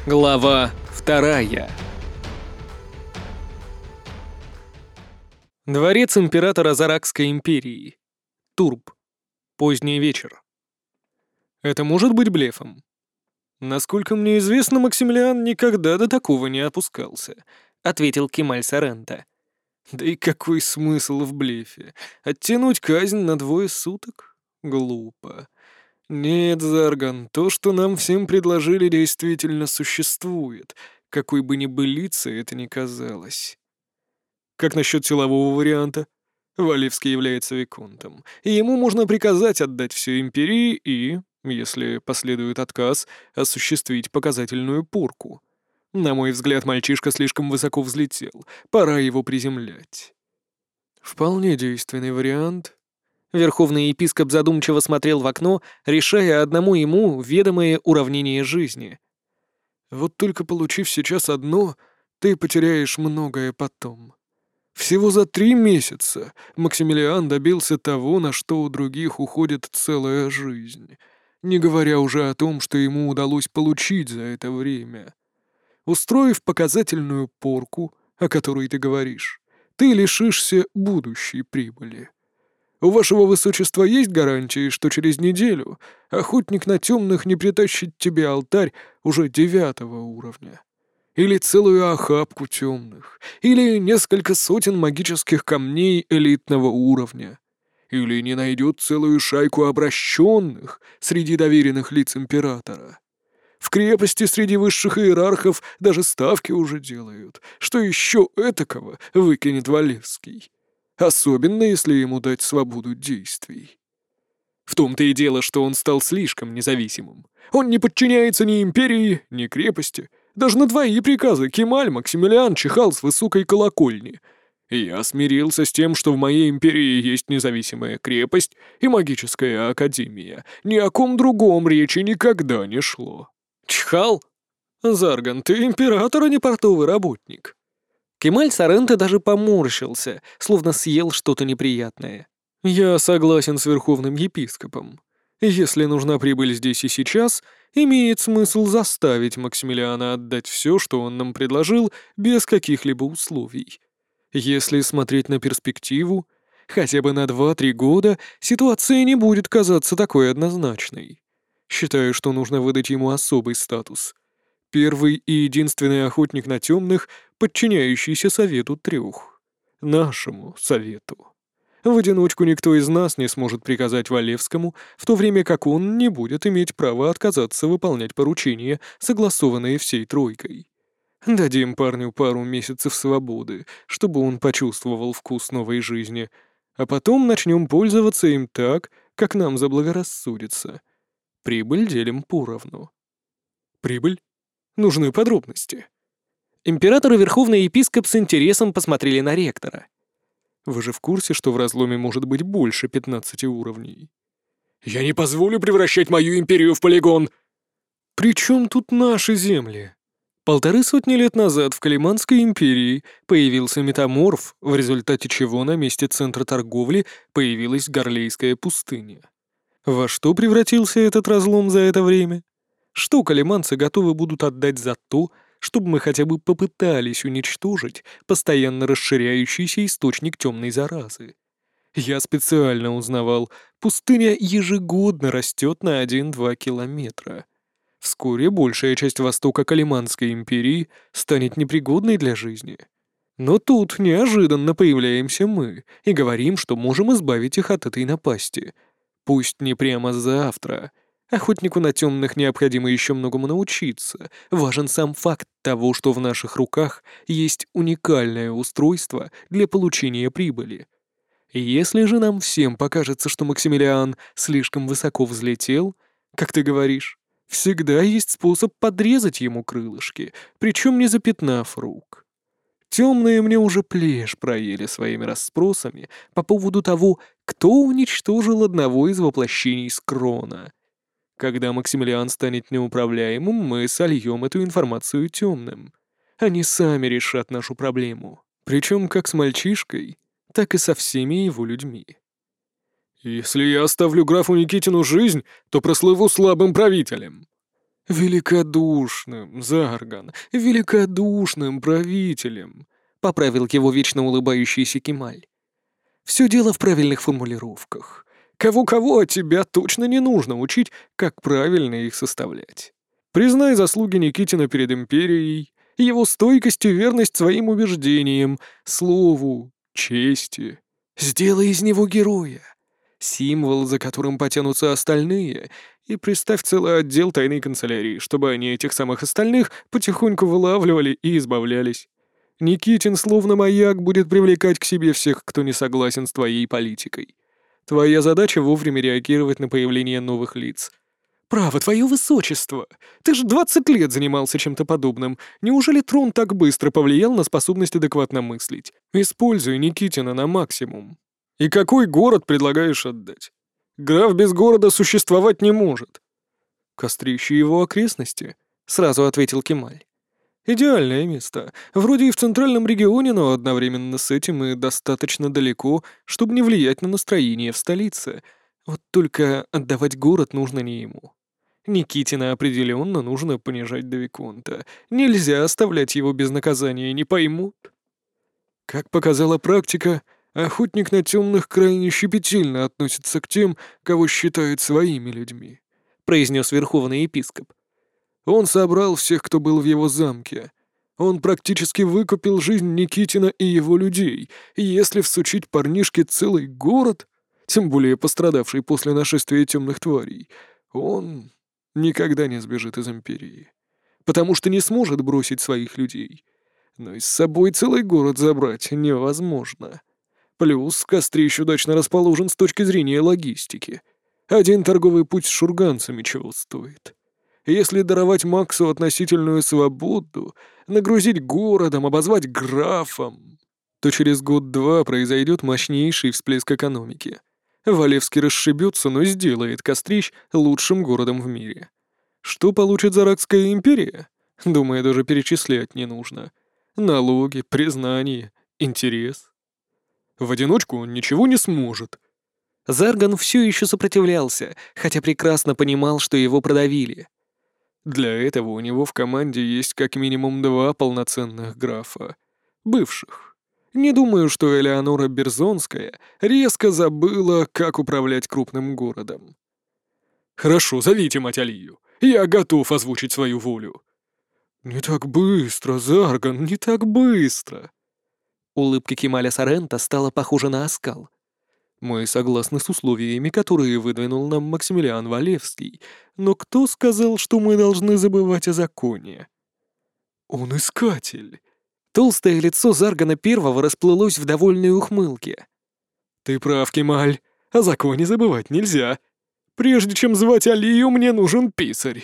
Глава 2. Дворец императора Заракской империи. Турб. Поздний вечер. Это может быть блефом? Насколько мне известно, Максимилиан никогда до такого не опускался, ответил Кемаль Соренто. Да и какой смысл в блефе? Оттянуть казнь на 2 суток? Глупо. Нет, Зарган, то, что нам всем предложили, действительно существует, какой бы небылицей это ни казалось. Как насчет силового варианта? Валевский является виконтом, и ему можно приказать отдать все империи и, если последует отказ, осуществить показательную порку. На мой взгляд, мальчишка слишком высоко взлетел, пора его приземлять. Вполне действенный вариант. Верховный епископ задумчиво смотрел в окно, решая одному ему ведомое уравнение жизни. Вот только получив сейчас одно, ты потеряешь многое потом. Всего за 3 месяца Максимилиан добился того, на что у других уходит целая жизнь, не говоря уже о том, что ему удалось получить за это время. Устроив показательную порку, о которой ты говоришь, ты лишишься будущей прибыли. У вашего высочества есть гарантии, что через неделю охотник на темных не притащит тебе алтарь уже 9-го уровня? Или целую охапку темных? Или несколько сотен магических камней элитного уровня? Или не найдет целую шайку обращенных среди доверенных лиц императора? В крепости среди высших иерархов даже ставки уже делают. Что еще этакого выкинет Валевский? Особенно, если ему дать свободу действий. В том-то и дело, что он стал слишком независимым. Он не подчиняется ни империи, ни крепости. Даже на твои приказы Кемаль Максимилиан чихал с высокой колокольни. И я смирился с тем, что в моей империи есть независимая крепость и магическая академия. Ни о ком другом речи никогда не шло. Чихал? Зарган, ты император, а не портовый работник. Кемаль Соренто даже поморщился, словно съел что-то неприятное. «Я согласен с верховным епископом. Если нужна прибыль здесь и сейчас, имеет смысл заставить Максимилиана отдать все, что он нам предложил, без каких-либо условий. Если смотреть на перспективу, хотя бы на 2-3 года ситуация не будет казаться такой однозначной. Считаю, что нужно выдать ему особый статус. Первый и единственный охотник на темных, подчиняющийся Совету 3. Нашему Совету. В одиночку никто из нас не сможет приказать Валевскому, в то время как он не будет иметь права отказаться выполнять поручения, согласованные всей тройкой. Дадим парню пару месяцев свободы, чтобы он почувствовал вкус новой жизни, а потом начнем пользоваться им так, как нам заблагорассудится. Прибыль делим поровну. Прибыль? Нужны подробности. Император и верховный епископ с интересом посмотрели на ректора. Вы же в курсе, что в разломе может быть больше 15 уровней? Я не позволю превращать мою империю в полигон! При чем тут наши земли? 1,5 лет назад в Калиманской империи появился метаморф, в результате чего на месте центра торговли появилась Горлейская пустыня. Во что превратился этот разлом за это время? Что калиманцы готовы будут отдать за то, чтобы мы хотя бы попытались уничтожить постоянно расширяющийся источник темной заразы? Я специально узнавал, пустыня ежегодно растет на 1-2 километра. Вскоре большая часть востока Калиманской империи станет непригодной для жизни. Но тут неожиданно появляемся мы и говорим, что можем избавить их от этой напасти. Пусть не прямо завтра. Охотнику на темных необходимо еще многому научиться. Важен сам факт того, что в наших руках есть уникальное устройство для получения прибыли. Если же нам всем покажется, что Максимилиан слишком высоко взлетел, как ты говоришь, всегда есть способ подрезать ему крылышки, причем не запятнав рук. Темные мне уже плешь проели своими расспросами по поводу того, кто уничтожил одного из воплощений Скрона. Когда Максимилиан станет неуправляемым, мы сольем эту информацию темным. Они сами решат нашу проблему. Причем как с мальчишкой, так и со всеми его людьми. «Если я оставлю графу Никитину жизнь, то прослыву слабым правителем». «Великодушным, Зарган, великодушным правителем», — поправил его вечно улыбающийся Кемаль. «Все дело в правильных формулировках. Кого-кого, а тебя точно не нужно учить, как правильно их составлять. Признай заслуги Никитина перед империей, его стойкость и верность своим убеждениям, слову, чести. Сделай из него героя, символ, за которым потянутся остальные, и приставь целый отдел тайной канцелярии, чтобы они этих самых остальных потихоньку вылавливали и избавлялись. Никитин словно маяк будет привлекать к себе всех, кто не согласен с твоей политикой. Твоя задача — вовремя реагировать на появление новых лиц. Право, твое высочество! Ты же 20 лет занимался чем-то подобным. Неужели трон так быстро повлиял на способность адекватно мыслить? Используй Никитина на максимум. И какой город предлагаешь отдать? Граф без города существовать не может. Кострище его окрестности, сразу ответил Кемаль. Идеальное место. Вроде и в центральном регионе, но одновременно с этим и достаточно далеко, чтобы не влиять на настроение в столице. Вот только отдавать город нужно не ему. Никитина определенно нужно понижать до виконта. Нельзя оставлять его без наказания, не поймут. Как показала практика, охотник на темных крайне щепетильно относится к тем, кого считает своими людьми, произнес верховный епископ. Он собрал всех, кто был в его замке. Он практически выкупил жизнь Никитина и его людей, и если всучить парнишке целый город, тем более пострадавший после нашествия темных тварей, он никогда не сбежит из Империи, потому что не сможет бросить своих людей. Но и с собой целый город забрать невозможно. Плюс Кострищ удачно расположен с точки зрения логистики. Один торговый путь с шурганцами чего стоит. Если даровать Максу относительную свободу, нагрузить городом, обозвать графом, то через год-два произойдет мощнейший всплеск экономики. Валевский расшибется, но сделает Кострищ лучшим городом в мире. Что получит Заракская империя? Думаю, даже перечислять не нужно. Налоги, признание, интерес. В одиночку он ничего не сможет. Зарган все еще сопротивлялся, хотя прекрасно понимал, что его продавили. Для этого у него в команде есть как минимум 2 полноценных графа. Бывших. Не думаю, что Элеонора Берзонская резко забыла, как управлять крупным городом. «Хорошо, зовите мать Алию. Я готов озвучить свою волю». «Не так быстро, Зарган, не так быстро». Улыбка Кемаля Сорента стала похожа на оскал. «Мы согласны с условиями, которые выдвинул нам Максимилиан Валевский, но кто сказал, что мы должны забывать о законе?» «Он искатель». Толстое лицо Заргана Первого расплылось в довольной ухмылке. «Ты прав, Кемаль, о законе забывать нельзя. Прежде чем звать Алию, мне нужен писарь».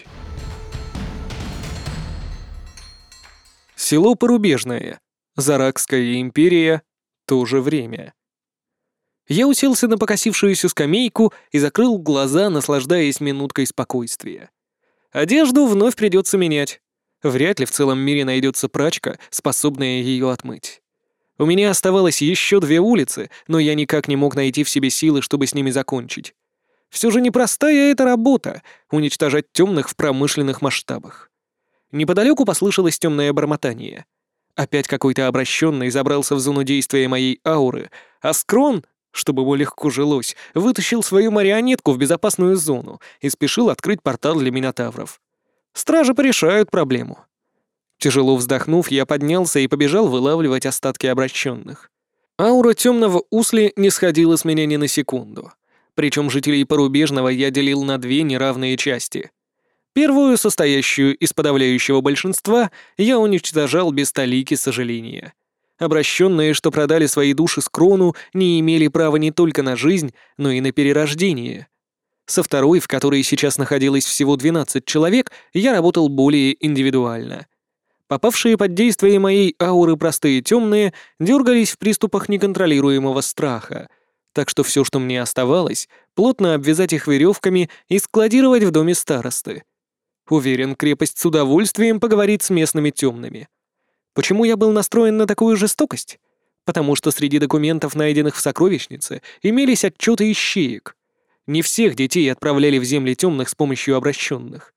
Село Порубежное. Заракская империя. То же время. Я уселся на покосившуюся скамейку и закрыл глаза, наслаждаясь минуткой спокойствия. Одежду вновь придется менять. Вряд ли в целом мире найдется прачка, способная ее отмыть. У меня оставалось еще 2 улицы, но я никак не мог найти в себе силы, чтобы с ними закончить. Все же непростая эта работа — уничтожать темных в промышленных масштабах. Неподалеку послышалось темное бормотание. Опять какой-то обращенный забрался в зону действия моей ауры, а Скрон, чтобы ему легко жилось, вытащил свою марионетку в безопасную зону и спешил открыть портал для минотавров. Стражи порешают проблему. Тяжело вздохнув, я поднялся и побежал вылавливать остатки обращенных. Аура темного Усли не сходила с меня ни на секунду. Причем жителей Порубежного я делил на 2 неравные части. Первую, состоящую из подавляющего большинства, я уничтожал без талики сожаления. Обращенные, что продали свои души Скрону, не имели права не только на жизнь, но и на перерождение. Со второй, в которой сейчас находилось всего 12 человек, я работал более индивидуально. Попавшие под действие моей ауры простые темные дергались в приступах неконтролируемого страха, так что все, что мне оставалось, плотно обвязать их веревками и складировать в доме старосты. Уверен, крепость с удовольствием поговорит с местными темными. Почему я был настроен на такую жестокость? Потому что среди документов, найденных в сокровищнице, имелись отчеты ищеек. Не всех детей отправляли в земли темных с помощью обращенных.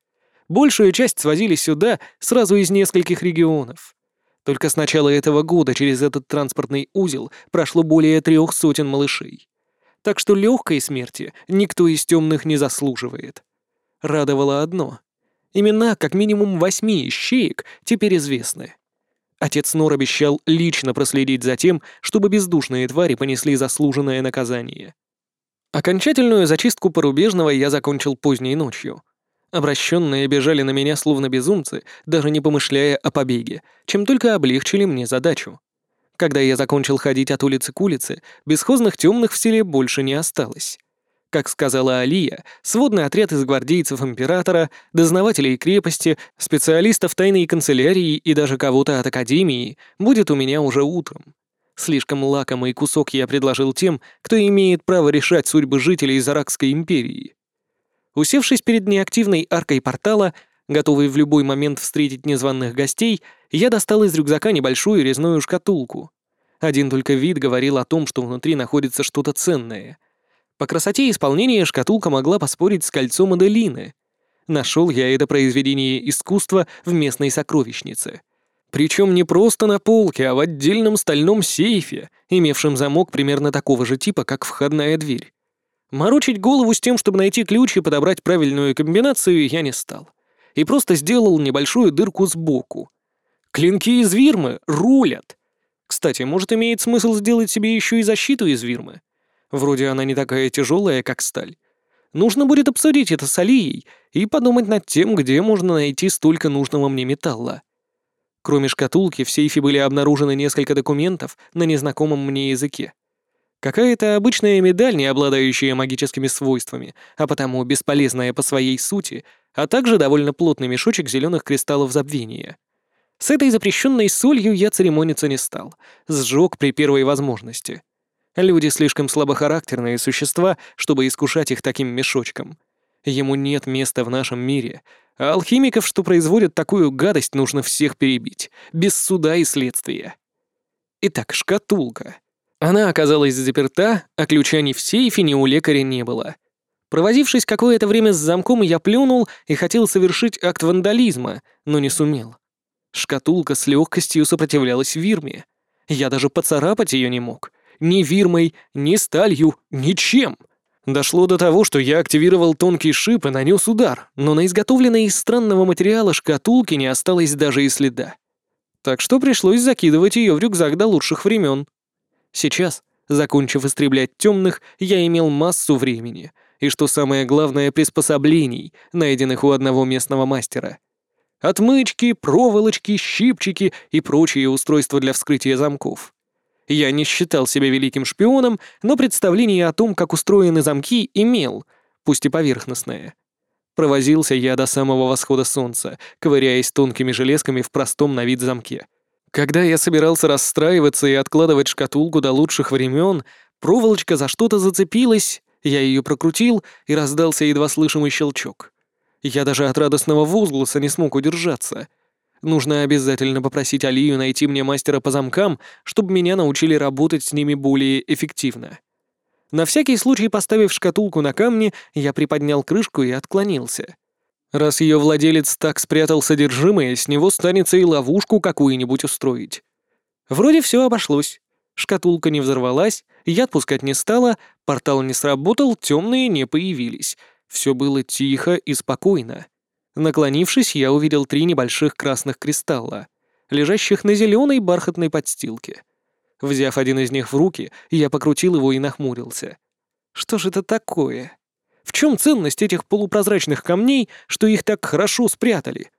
Большую часть свозили сюда сразу из нескольких регионов. Только с начала этого года через этот транспортный узел прошло более 300 малышей. Так что легкой смерти никто из темных не заслуживает. Радовало одно. Имена как минимум 8 ищеек теперь известны. Отец Нор обещал лично проследить за тем, чтобы бездушные твари понесли заслуженное наказание. Окончательную зачистку Порубежного я закончил поздней ночью. Обращенные бежали на меня словно безумцы, даже не помышляя о побеге, чем только облегчили мне задачу. Когда я закончил ходить от улицы к улице, бесхозных темных в селе больше не осталось. Как сказала Алия, сводный отряд из гвардейцев императора, дознавателей крепости, специалистов тайной канцелярии и даже кого-то от академии будет у меня уже утром. Слишком лакомый кусок я предложил тем, кто имеет право решать судьбы жителей Заракской империи. Усевшись перед неактивной аркой портала, готовый в любой момент встретить незваных гостей, я достал из рюкзака небольшую резную шкатулку. Один только вид говорил о том, что внутри находится что-то ценное. По красоте исполнения шкатулка могла поспорить с кольцом Аделины. Нашел я это произведение искусства в местной сокровищнице. Причем не просто на полке, а в отдельном стальном сейфе, имевшем замок примерно такого же типа, как входная дверь. Морочить голову с тем, чтобы найти ключ и подобрать правильную комбинацию, я не стал. И просто сделал небольшую дырку сбоку. Клинки из вирмы рулят. Кстати, может, имеет смысл сделать себе еще и защиту из вирмы? Вроде она не такая тяжелая, как сталь. Нужно будет обсудить это с Алией и подумать над тем, где можно найти столько нужного мне металла. Кроме шкатулки, в сейфе были обнаружены несколько документов на незнакомом мне языке. Какая-то обычная медаль, не обладающая магическими свойствами, а потому бесполезная по своей сути, а также довольно плотный мешочек зеленых кристаллов забвения. С этой запрещенной солью я церемониться не стал, сжег при первой возможности. Люди слишком слабохарактерные существа, чтобы искушать их таким мешочком. Ему нет места в нашем мире, а алхимиков, что производят такую гадость, нужно всех перебить, без суда и следствия. Итак, шкатулка. Она оказалась заперта, а ключа ни в сейфе, ни у лекаря не было. Провозившись какое-то время с замком, я плюнул и хотел совершить акт вандализма, но не сумел. Шкатулка с легкостью сопротивлялась вирме. Я даже поцарапать ее не мог. Ни вирмой, ни сталью, ничем. Дошло до того, что я активировал тонкий шип и нанес удар, но на изготовленной из странного материала шкатулке не осталось даже и следа. Так что пришлось закидывать ее в рюкзак до лучших времен. Сейчас, закончив истреблять темных, я имел массу времени и, что самое главное, приспособлений, найденных у одного местного мастера. Отмычки, проволочки, щипчики и прочие устройства для вскрытия замков. Я не считал себя великим шпионом, но представление о том, как устроены замки, имел, пусть и поверхностное. Провозился я до самого восхода солнца, ковыряясь тонкими железками в простом на вид замке. Когда я собирался расстраиваться и откладывать шкатулку до лучших времен, проволочка за что-то зацепилась, я ее прокрутил, и раздался едва слышимый щелчок. Я даже от радостного возгласа не смог удержаться. Нужно обязательно попросить Алию найти мне мастера по замкам, чтобы меня научили работать с ними более эффективно. На всякий случай, поставив шкатулку на камни, я приподнял крышку и отклонился. Раз ее владелец так спрятал содержимое, с него станется и ловушку какую-нибудь устроить. Вроде все обошлось. Шкатулка не взорвалась, яд пускать не стала, портал не сработал, темные не появились. Все было тихо и спокойно. Наклонившись, я увидел 3 небольших красных кристалла, лежащих на зеленой бархатной подстилке. Взяв один из них в руки, я покрутил его и нахмурился. Что же это такое? В чем ценность этих полупрозрачных камней, что их так хорошо спрятали?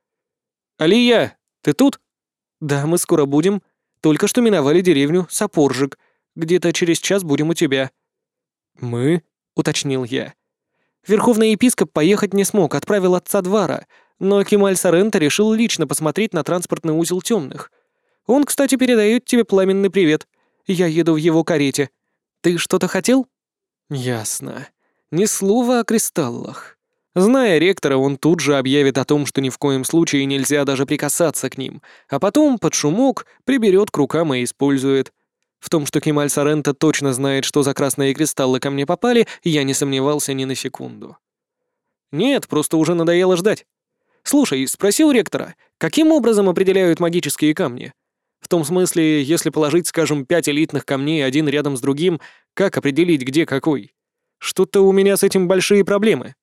«Алия, ты тут?» «Да, мы скоро будем. Только что миновали деревню Сапоржик. Где-то через час будем у тебя». «Мы?» — уточнил я. Верховный епископ поехать не смог, отправил отца двора, но Кемаль Соренто решил лично посмотреть на транспортный узел темных. Он, кстати, передает тебе пламенный привет. Я еду в его карете. Ты что-то хотел?» «Ясно. Ни слова о кристаллах. Зная ректора, он тут же объявит о том, что ни в коем случае нельзя даже прикасаться к ним, а потом, под шумок, приберет к рукам и использует. В том, что Кемаль Соренто точно знает, что за красные кристаллы ко мне попали, я не сомневался ни на секунду. Нет, просто уже надоело ждать. Слушай, спроси у ректора, каким образом определяют магические камни? В том смысле, если положить, скажем, 5 элитных камней один рядом с другим, как определить, где какой? Что-то у меня с этим большие проблемы.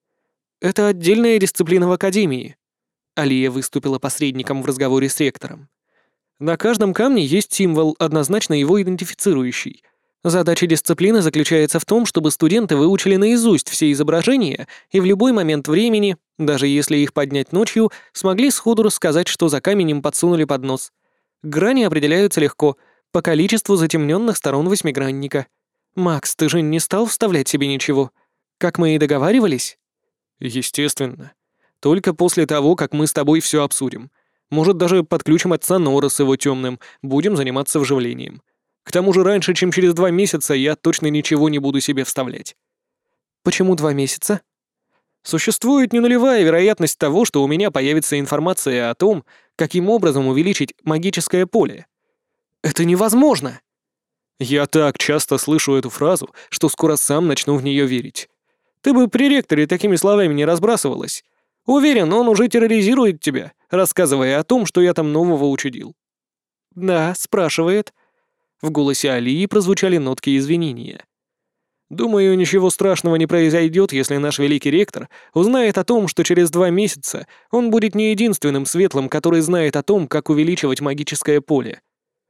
Это отдельная дисциплина в Академии. Алия выступила посредником в разговоре с ректором. На каждом камне есть символ, однозначно его идентифицирующий. Задача дисциплины заключается в том, чтобы студенты выучили наизусть все изображения и в любой момент времени, даже если их поднять ночью, смогли сходу рассказать, что за камень им подсунули под нос. Грани определяются легко, по количеству затемненных сторон восьмигранника. «Макс, ты же не стал вставлять себе ничего? Как мы и договаривались?» «Естественно. Только после того, как мы с тобой все обсудим. Может, даже подключим отца Нора с его темным, будем заниматься вживлением. К тому же раньше, чем через 2 месяца, я точно ничего не буду себе вставлять». «Почему 2 месяца?» «Существует ненулевая вероятность того, что у меня появится информация о том, каким образом увеличить магическое поле». «Это невозможно!» «Я так часто слышу эту фразу, что скоро сам начну в нее верить. Ты бы при ректоре такими словами не разбрасывалась. Уверен, он уже терроризирует тебя, рассказывая о том, что я там нового учудил». «Да, спрашивает». В голосе Алии прозвучали нотки извинения. «Думаю, ничего страшного не произойдет, если наш великий ректор узнает о том, что через 2 месяца он будет не единственным светлым, который знает о том, как увеличивать магическое поле».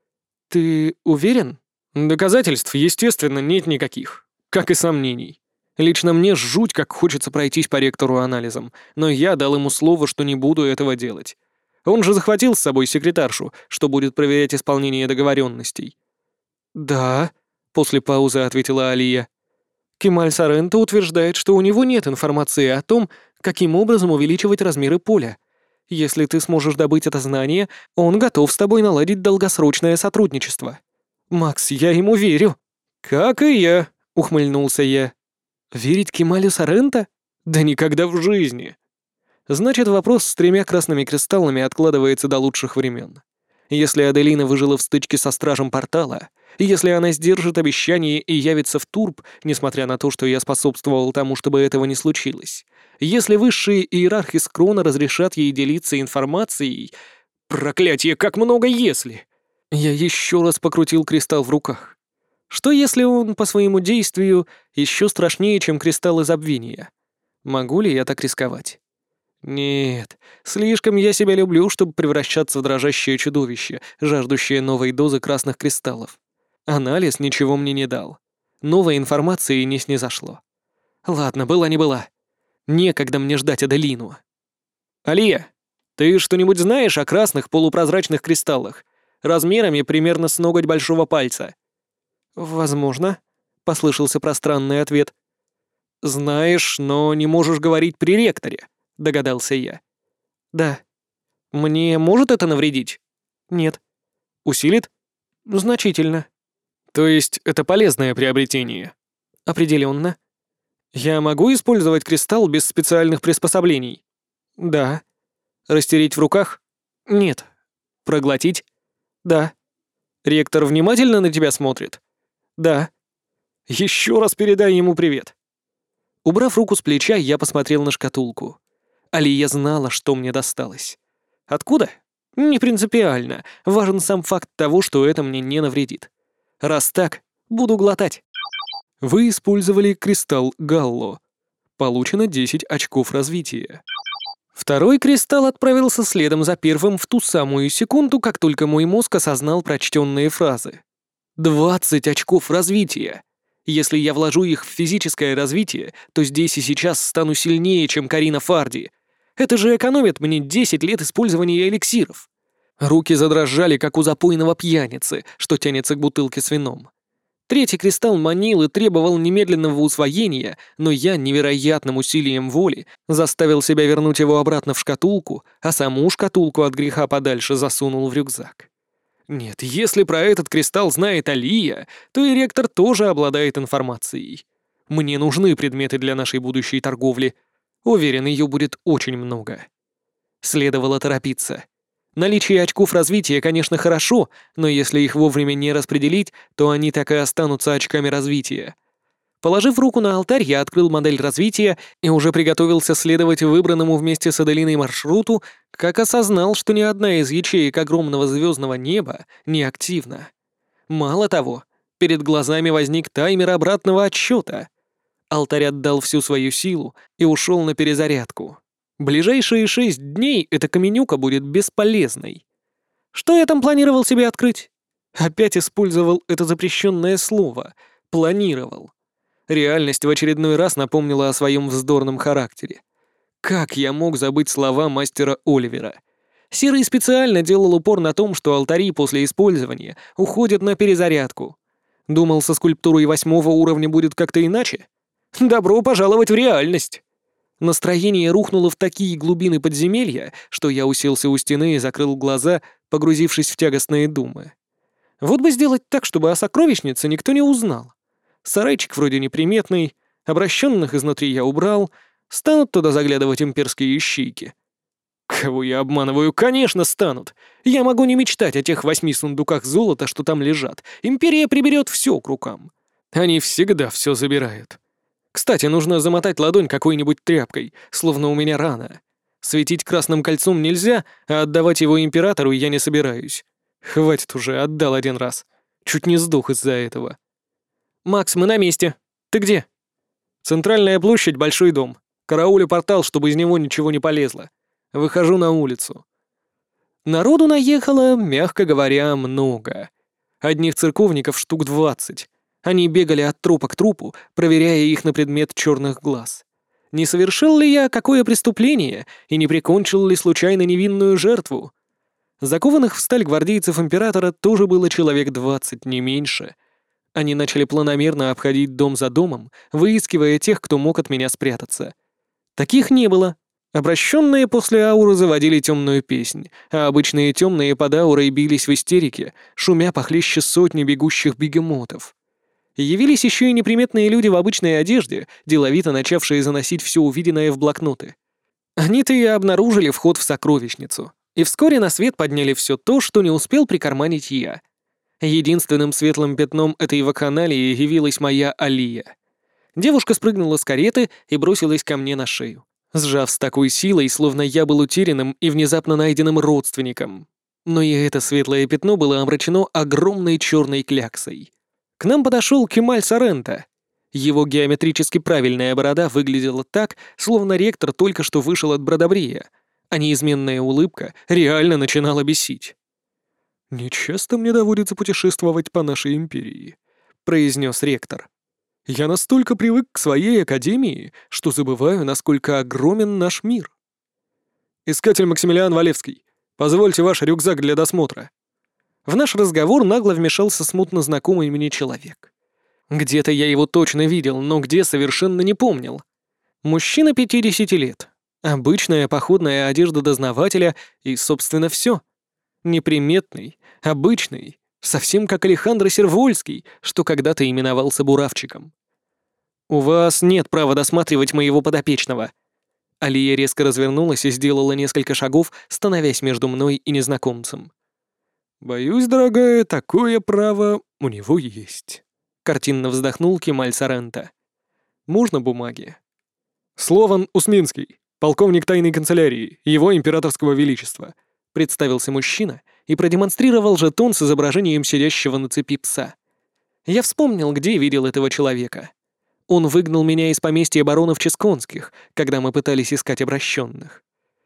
«Ты уверен?» «Доказательств, естественно, нет никаких, как и сомнений. Лично мне жуть как хочется пройтись по ректору анализом, но я дал ему слово, что не буду этого делать. Он же захватил с собой секретаршу, что будет проверять исполнение договоренностей». «Да», — после паузы ответила Алия. «Кемаль Соренто утверждает, что у него нет информации о том, каким образом увеличивать размеры поля. Если ты сможешь добыть это знание, он готов с тобой наладить долгосрочное сотрудничество». «Макс, я ему верю». «Как и я», — ухмыльнулся я. «Верить Кемалю Соренто? Да никогда в жизни». Значит, вопрос с 3 красными кристаллами откладывается до лучших времен. Если Аделина выжила в стычке со стражем портала, и если она сдержит обещание и явится в Турб, несмотря на то, что я способствовал тому, чтобы этого не случилось, если высшие иерархи Скрона разрешат ей делиться информацией... Проклятие, как много «если». Я еще раз покрутил кристалл в руках. Что если он по своему действию еще страшнее, чем кристаллы забвения? Могу ли я так рисковать? Нет, слишком я себя люблю, чтобы превращаться в дрожащее чудовище, жаждущее новой дозы красных кристаллов. Анализ ничего мне не дал. Новой информации не снизошло. Ладно, была не была. Некогда мне ждать Аделину. «Алия, ты что-нибудь знаешь о красных полупрозрачных кристаллах? Размерами примерно с ноготь большого пальца». «Возможно», — послышался пространный ответ. «Знаешь, но не можешь говорить при ректоре», — догадался я. «Да». «Мне может это навредить?» «Нет». «Усилит?» «Значительно». «То есть это полезное приобретение?» «Определенно». «Я могу использовать кристалл без специальных приспособлений?» «Да». «Растереть в руках?» «Нет». «Проглотить?» «Да». «Ректор внимательно на тебя смотрит?» «Да». «Еще раз передай ему привет». Убрав руку с плеча, я посмотрел на шкатулку. Алия знала, что мне досталось. Откуда? Не принципиально. Важен сам факт того, что это мне не навредит. Раз так, буду глотать. Вы использовали кристалл Галло. Получено 10 очков развития. Второй кристалл отправился следом за первым в ту самую секунду, как только мой мозг осознал прочтенные фразы. 20 очков развития. Если я вложу их в физическое развитие, то здесь и сейчас стану сильнее, чем Карина Фарди. Это же экономит мне 10 лет использования эликсиров. Руки задрожали, как у запойного пьяницы, что тянется к бутылке с вином. Третий кристалл манил и требовал немедленного усвоения, но я невероятным усилием воли заставил себя вернуть его обратно в шкатулку, а саму шкатулку от греха подальше засунул в рюкзак. Нет, если про этот кристалл знает Алия, то и ректор тоже обладает информацией. Мне нужны предметы для нашей будущей торговли. Уверен, ее будет очень много. Следовало торопиться. Наличие очков развития, конечно, хорошо, но если их вовремя не распределить, то они так и останутся очками развития. Положив руку на алтарь, я открыл модель развития и уже приготовился следовать выбранному вместе с Аделиной маршруту, как осознал, что ни одна из ячеек огромного звездного неба не активна. Мало того, перед глазами возник таймер обратного отсчета. Алтарь отдал всю свою силу и ушел на перезарядку. Ближайшие 6 дней эта каменюка будет бесполезной. Что я там планировал себе открыть? Опять использовал это запрещенное слово «планировал». Реальность в очередной раз напомнила о своем вздорном характере. Как я мог забыть слова мастера Оливера? Серый специально делал упор на том, что алтари после использования уходят на перезарядку. Думал, со скульптурой 8-го уровня будет как-то иначе? Добро пожаловать в реальность! Настроение рухнуло в такие глубины подземелья, что я уселся у стены и закрыл глаза, погрузившись в тягостные думы. Вот бы сделать так, чтобы о сокровищнице никто не узнал. Сарайчик вроде неприметный, обращенных изнутри я убрал, станут туда заглядывать имперские ищейки. Кого я обманываю? Конечно, станут. Я могу не мечтать о тех 8 сундуках золота, что там лежат. Империя приберет все к рукам. Они всегда все забирают. Кстати, нужно замотать ладонь какой-нибудь тряпкой, словно у меня рана. Светить красным кольцом нельзя, а отдавать его императору я не собираюсь. Хватит уже, отдал один раз. Чуть не сдох из-за этого. «Макс, мы на месте. Ты где?» «Центральная площадь, большой дом. Караулю портал, чтобы из него ничего не полезло. Выхожу на улицу». Народу наехало, мягко говоря, много. Одних церковников штук 20. Они бегали от трупа к трупу, проверяя их на предмет черных глаз. Не совершил ли я какое преступление и не прикончил ли случайно невинную жертву? Закованных в сталь гвардейцев императора тоже было человек 20, не меньше. Они начали планомерно обходить дом за домом, выискивая тех, кто мог от меня спрятаться. Таких не было. Обращенные после ауры заводили темную песнь, а обычные темные под аурой бились в истерике, шумя похлеще сотни бегущих бегемотов. Явились еще и неприметные люди в обычной одежде, деловито начавшие заносить все увиденное в блокноты. Они-то и обнаружили вход в сокровищницу, и вскоре на свет подняли все то, что не успел прикарманить я. Единственным светлым пятном этой вакханалии явилась моя Алия. Девушка спрыгнула с кареты и бросилась ко мне на шею, сжав с такой силой, словно я был утерянным и внезапно найденным родственником. Но и это светлое пятно было омрачено огромной черной кляксой. К нам подошел Кемаль Соренто. Его геометрически правильная борода выглядела так, словно ректор только что вышел от бродобрея, а неизменная улыбка реально начинала бесить. «Нечасто мне доводится путешествовать по нашей империи», — произнес ректор. «Я настолько привык к своей академии, что забываю, насколько огромен наш мир». «Искатель Максимилиан Валевский, позвольте ваш рюкзак для досмотра». В наш разговор нагло вмешался смутно знакомый мне человек. Где-то я его точно видел, но где совершенно не помнил. Мужчина 50 лет. Обычная походная одежда дознавателя и, собственно, все. Неприметный, обычный, совсем как Алехандро Сервольский, что когда-то именовался Буравчиком. «У вас нет права досматривать моего подопечного». Алия резко развернулась и сделала несколько шагов, становясь между мной и незнакомцем. «Боюсь, дорогая, такое право у него есть», — картинно вздохнул Кемаль Соренто. «Можно бумаги?» «Слован Усминский, полковник тайной канцелярии, его императорского величества», — представился мужчина и продемонстрировал жетон с изображением сидящего на цепи пса. Я вспомнил, где видел этого человека. Он выгнал меня из поместья баронов Ческонских, когда мы пытались искать обращенных.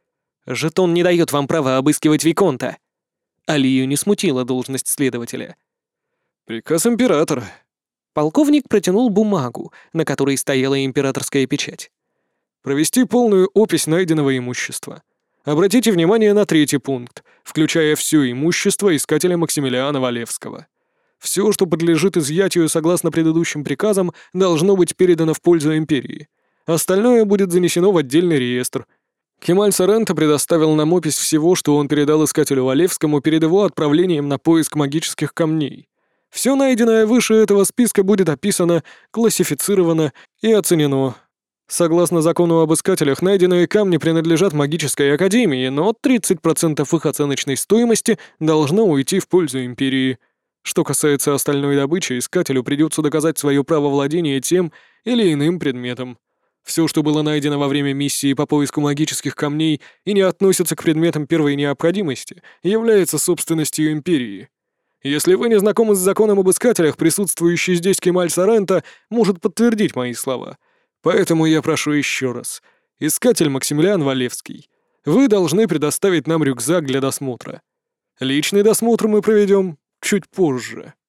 «Жетон не дает вам права обыскивать виконта». Алию не смутила должность следователя. «Приказ императора». Полковник протянул бумагу, на которой стояла императорская печать. «Провести полную опись найденного имущества. Обратите внимание на 3-й пункт, включая все имущество искателя Максимилиана Валевского. Все, что подлежит изъятию согласно предыдущим приказам, должно быть передано в пользу империи. Остальное будет занесено в отдельный реестр». Кемаль Соренто предоставил нам опись всего, что он передал искателю Валевскому перед его отправлением на поиск магических камней. Все найденное выше этого списка будет описано, классифицировано и оценено. Согласно закону об искателях, найденные камни принадлежат магической академии, но 30% их оценочной стоимости должно уйти в пользу империи. Что касается остальной добычи, искателю придется доказать свое право владения тем или иным предметом. Все, что было найдено во время миссии по поиску магических камней и не относится к предметам первой необходимости, является собственностью Империи. Если вы не знакомы с законом об искателях, присутствующий здесь Кемаль Соренто может подтвердить мои слова. Поэтому я прошу еще раз. Искатель Максимилиан Валевский, вы должны предоставить нам рюкзак для досмотра. Личный досмотр мы проведем чуть позже.